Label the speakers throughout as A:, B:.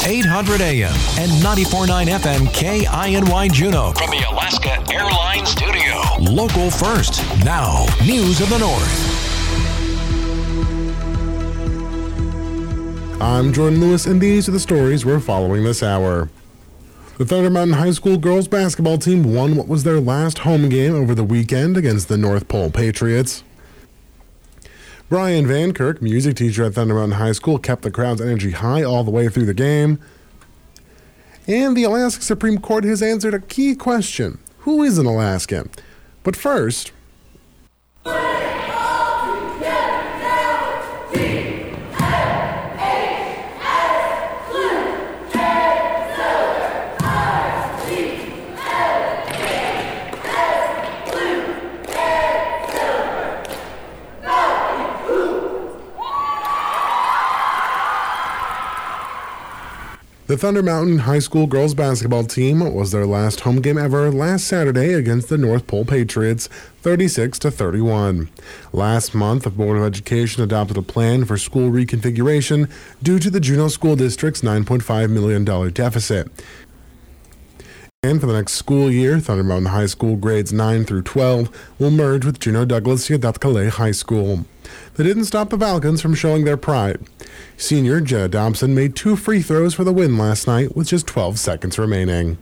A: 800 AM and 94.9 FM KINY Juneau. From the Alaska Airlines Studio. Local first. Now, News of the North.
B: I'm Jordan Lewis, and these are the stories we're following this hour. The Thunder Mountain High School girls basketball team won what was their last home game over the weekend against the North Pole Patriots. Brian Van Kirk, music teacher at Thunder Mountain High School, kept the crowd's energy high all the way through the game. And the Alaska Supreme Court has answered a key question: who is an Alaskan? But first... The Thunder Mountain High School girls basketball team was their last home game ever last Saturday against the North Pole Patriots, 36-31. Last month, the Board of Education adopted a plan for school reconfiguration due to the Juneau School District's $9.5 million deficit. And for the next school year, Thunder Mountain High School grades 9 through 12 will merge with Juneau Douglas Yadatkale High School. They didn't stop the Falcons from showing their pride. Senior Jenna Dobson made 2 free throws for the win last night with just 12 seconds remaining.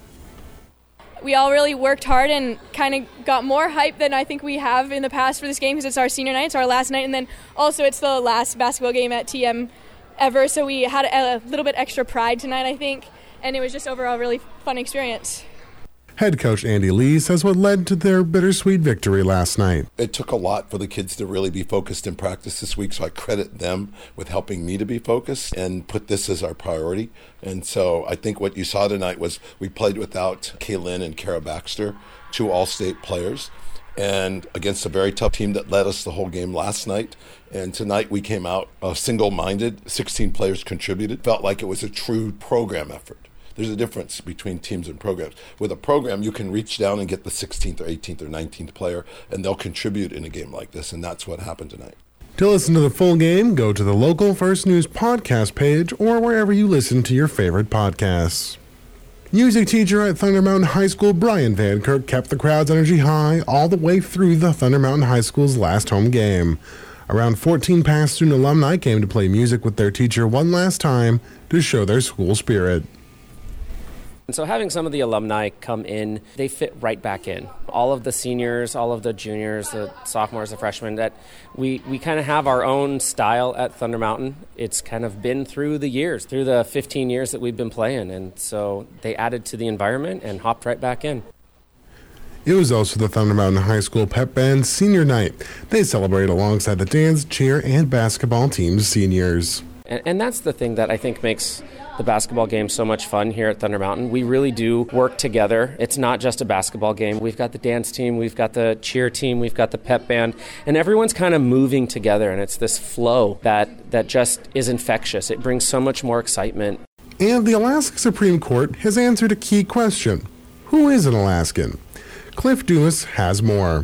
C: We all really worked hard and kind of got more hype than I think we have in the past for this game because it's our senior night, it's our last night, and then also it's the last basketball game at TM ever, so we had a little bit extra pride tonight, I think, and it was just overall a really fun experience.
B: Head coach Andy Lee says what led to their bittersweet victory last night.
D: It took a lot for the kids to really be focused in practice this week, so I credit them with helping me to be focused and put this as our priority. And so I think what you saw tonight was we played without Kaylin and Kara Baxter, 2 all-state players, and against a very tough team that led us the whole game last night. And tonight we came out single-minded. 16 players contributed. Felt like it was a true program effort. There's a difference between teams and programs. With a program, you can reach down and get the 16th or 18th or 19th player, and they'll contribute in a game like this, and that's what happened tonight.
B: To listen to the full game, go to the Local First News podcast page or wherever you listen to your favorite podcasts. Music teacher at Thunder Mountain High School, Brian Van Kirk, kept the crowd's energy high all the way through the Thunder Mountain High School's last home game. Around 14 past student alumni came to play music with their teacher one last time to show their school spirit.
E: And so having some of the alumni come in, they fit right back in. All of the seniors, all of the juniors, the sophomores, the freshmen, that we kind of have our own style at Thunder Mountain. It's kind of been through the years, through the 15 years that we've been playing. And so they added to the environment and hopped right back in.
B: It was also the Thunder Mountain High School Pep Band's senior night. They celebrated alongside the dance, cheer, and basketball team's seniors.
E: And that's the thing that I think makes the basketball game so much fun here at Thunder Mountain. We really do work together. It's not just a basketball game. We've got the dance team, we've got the cheer team, we've got the pep band, and everyone's kind of moving together, and it's this flow that just is infectious. It brings so much more excitement.
B: And the Alaska Supreme Court has answered a key question: who is an Alaskan? Cliff Dumas has more.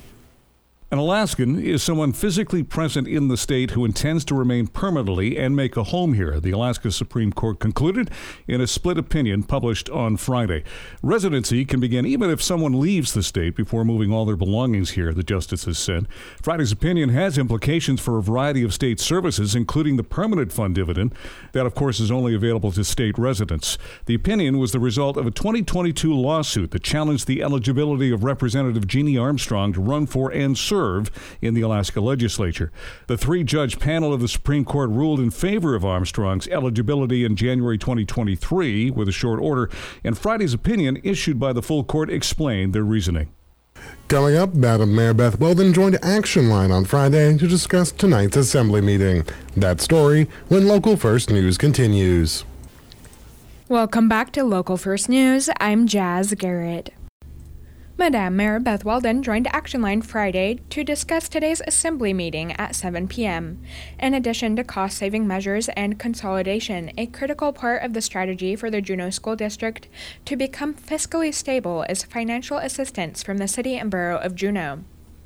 F: An Alaskan is someone physically present in the state who intends to remain permanently and make a home here, the Alaska Supreme Court concluded in a split opinion published on Friday. Residency can begin even if someone leaves the state before moving all their belongings here, the justices said. Friday's opinion has implications for a variety of state services, including the permanent fund dividend. That, of course, is only available to state residents. The opinion was the result of a 2022 lawsuit that challenged the eligibility of Representative Jeannie Armstrong to run for and serve in the Alaska legislature. The 3-judge panel of the Supreme Court ruled in favor of Armstrong's eligibility in January 2023 with a short order, and Friday's opinion issued by the full court explained their reasoning.
B: Coming up, Madam Mayor Beth Weldon joined Action Line on Friday to discuss tonight's assembly meeting. That story when Local First News continues.
G: Welcome back to Local First News. I'm Jazz Garrett. Madam Mayor Beth Weldon joined Action Line Friday to discuss today's assembly meeting at 7 p.m. In addition to cost-saving measures and consolidation, a critical part of the strategy for the Juneau School District to become fiscally stable is financial assistance from the City and Borough of Juneau.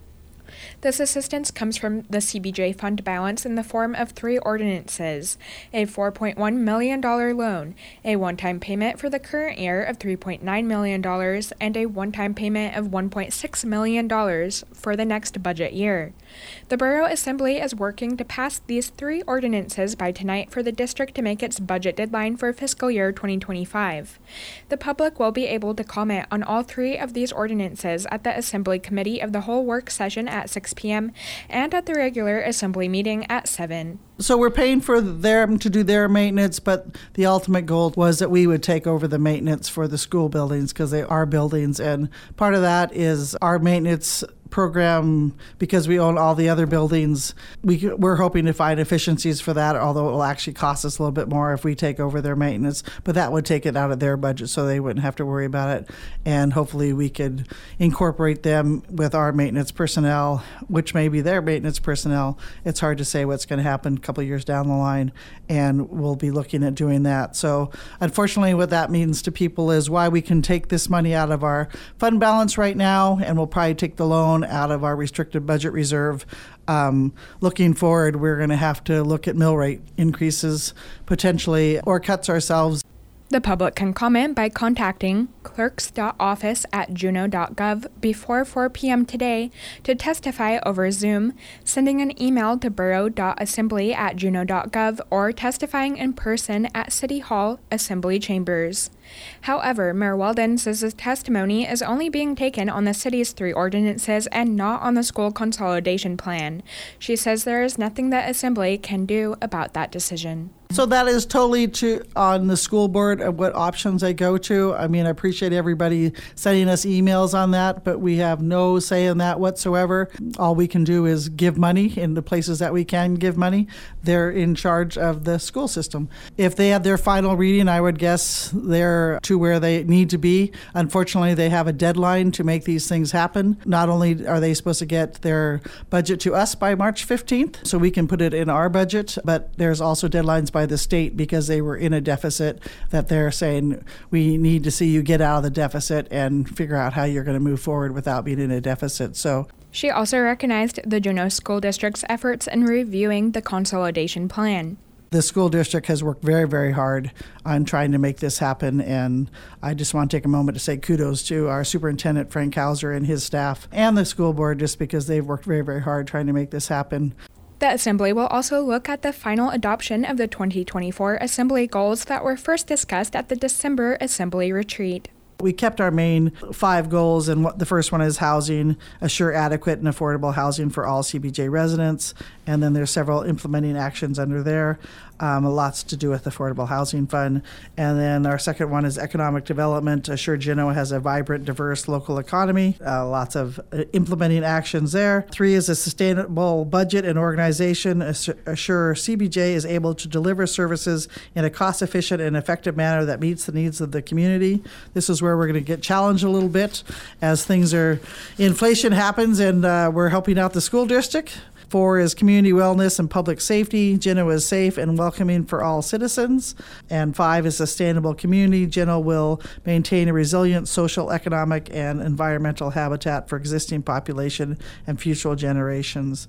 G: This assistance comes from the CBJ fund balance in the form of 3 ordinances: a $4.1 million loan, a one-time payment for the current year of $3.9 million, and a one-time payment of $1.6 million for the next budget year. The Borough Assembly is working to pass these 3 ordinances by tonight for the district to make its budget deadline for fiscal year 2025. The public will be able to comment on all 3 of these ordinances at the Assembly Committee of the Whole work session at 6 p.m. and at the regular Assembly meeting at 7.
H: So we're paying for them to do their maintenance, but the ultimate goal was that we would take over the maintenance for the school buildings because they are buildings. And part of that is our maintenance program, because we own all the other buildings. We're hoping to find efficiencies for that, although it will actually cost us a little bit more if we take over their maintenance. But that would take it out of their budget so they wouldn't have to worry about it. And hopefully we could incorporate them with our maintenance personnel, which may be their maintenance personnel. It's hard to say what's going to happen a couple of years down the line, and we'll be looking at doing that. So unfortunately, what that means to people is why we can take this money out of our fund balance right now, and we'll probably take the loan out of our restricted budget reserve. Looking forward, we're going to have to look at mill rate increases potentially or cuts ourselves.
G: The public can comment by contacting clerks.office@juneau.gov before 4 p.m. today to testify over Zoom, sending an email to borough.assembly@juneau.gov, or testifying in person at City Hall, Assembly Chambers. However, Mayor Weldon says his testimony is only being taken on the city's 3 ordinances and not on the school consolidation plan. She says there is nothing that Assembly can do about that decision.
H: So that is totally on the school board of what options they go to. I mean, I appreciate everybody sending us emails on that, but we have no say in that whatsoever. All we can do is give money in the places that we can give money. They're in charge of the school system. If they have their final reading, I would guess they're to where they need to be. Unfortunately, they have a deadline to make these things happen. Not only are they supposed to get their budget to us by March 15th, so we can put it in our budget, but there's also deadlines by the state because they were in a deficit that they're saying we need to see you get out of the deficit and figure out how you're going to move forward without being in a deficit. So
G: she also recognized the Juneau School District's efforts in reviewing the consolidation plan.
H: The school district has worked very, very hard on trying to make this happen, and I just want to take a moment to say kudos to our superintendent, Frank Hauser, and his staff, and the school board, just because they've worked very, very hard trying to make this happen.
G: The Assembly will also look at the final adoption of the 2024 Assembly goals that were first discussed at the December Assembly retreat.
H: We kept our main 5 goals, and the first one is housing, assure adequate and affordable housing for all CBJ residents, and then there's several implementing actions under there. Lots to do with the Affordable Housing Fund. And then our second one is economic development. Assure Juneau has a vibrant, diverse local economy. Lots of implementing actions there. 3 is a sustainable budget and organization. Assure CBJ is able to deliver services in a cost-efficient and effective manner that meets the needs of the community. This is where we're going to get challenged a little bit as inflation happens, and we're helping out the school district. 4 is community wellness and public safety. Juneau is safe and welcoming for all citizens. And 5 is sustainable community. Juneau will maintain a resilient social, economic, and environmental habitat for existing population and future generations.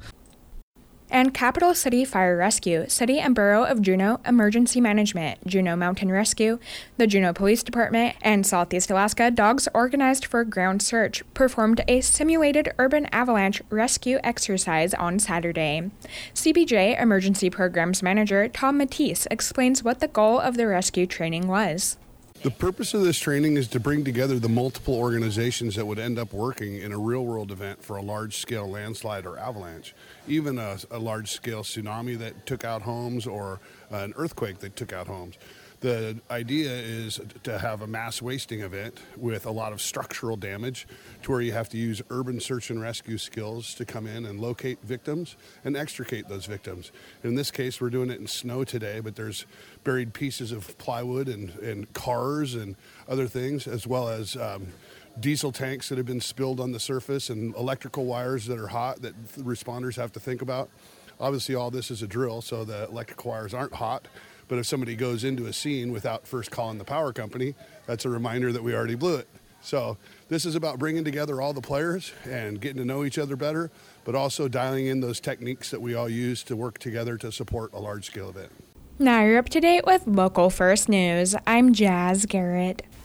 G: And Capital City Fire Rescue, City and Borough of Juneau Emergency Management, Juneau Mountain Rescue, the Juneau Police Department, and Southeast Alaska Dogs Organized for Ground Search performed a simulated urban avalanche rescue exercise on Saturday. CBJ Emergency Programs Manager Tom Matisse explains what the goal of the rescue training was.
I: The purpose of this training is to bring together the multiple organizations that would end up working in a real-world event for a large-scale landslide or avalanche, even a large-scale tsunami that took out homes or an earthquake that took out homes. The idea is to have a mass wasting event with a lot of structural damage to where you have to use urban search and rescue skills to come in and locate victims and extricate those victims. In this case, we're doing it in snow today, but there's buried pieces of plywood and cars and other things, as well as diesel tanks that have been spilled on the surface and electrical wires that are hot that responders have to think about. Obviously, all this is a drill, so the electrical wires aren't hot. But if somebody goes into a scene without first calling the power company, that's a reminder that we already blew it. So this is about bringing together all the players and getting to know each other better, but also dialing in those techniques that we all use to work together to support a large-scale event.
G: Now you're up to date with Local First News. I'm Jazz Garrett.